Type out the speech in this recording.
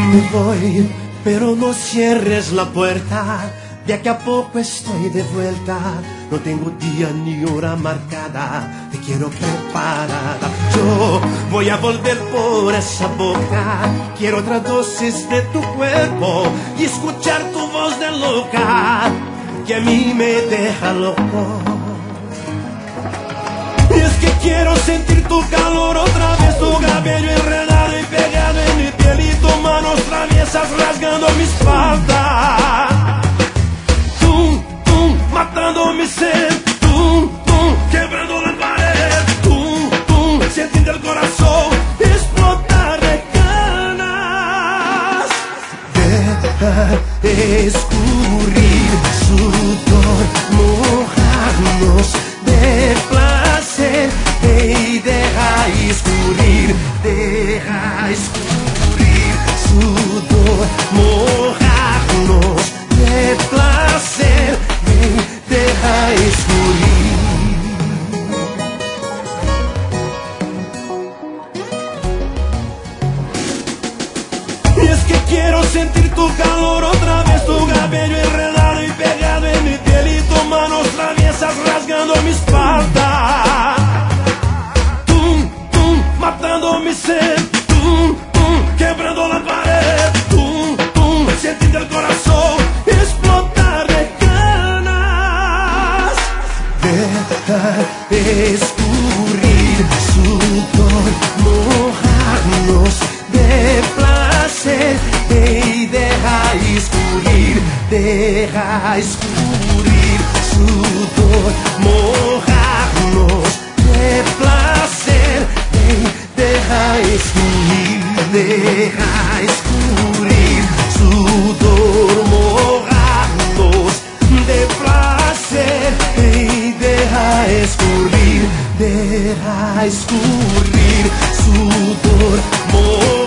Me voy, pero no cierres la puerta. De que a poco estoy de vuelta. No tengo día ni hora marcada. Te quiero preparada. Yo voy a volver por esa boca. Quiero otra dosis de tu cuerpo y escuchar tu voz de loca que a mí me deja loco. Y es que quiero sentir tu calor otra vez, tu cabello enredado y pegado en mi piel y tus manos traviesas rasgando mi espalda. Tum, tum, matando mi sed. Tum, tum, quebrando la pared. Tum, tum, sintiendo el corazón explotar de ganas. Deja escurrir sudor, mojarnos de placer. Hey, deja escurrir sudor, mojarnos de placer. Hey, deja escurrir. Y es que quiero sentir tu calor otra vez, tu cabello enredado y pegado en mi piel y tus manos traviesas rasgando mi espalda. Tum, tum, matando mi sed. Tum, tum, quebrando la pared. Tum, tum, sintiendo el corazón explotar de ganas. Deja escurrir sudor, mojarnos de placer. Hey, deja escurrir sudor, mojarnos de placer. Hey, deja escurrir sudor, mojarnos de placer. Hey, deja escurrir sudor, mojarnos.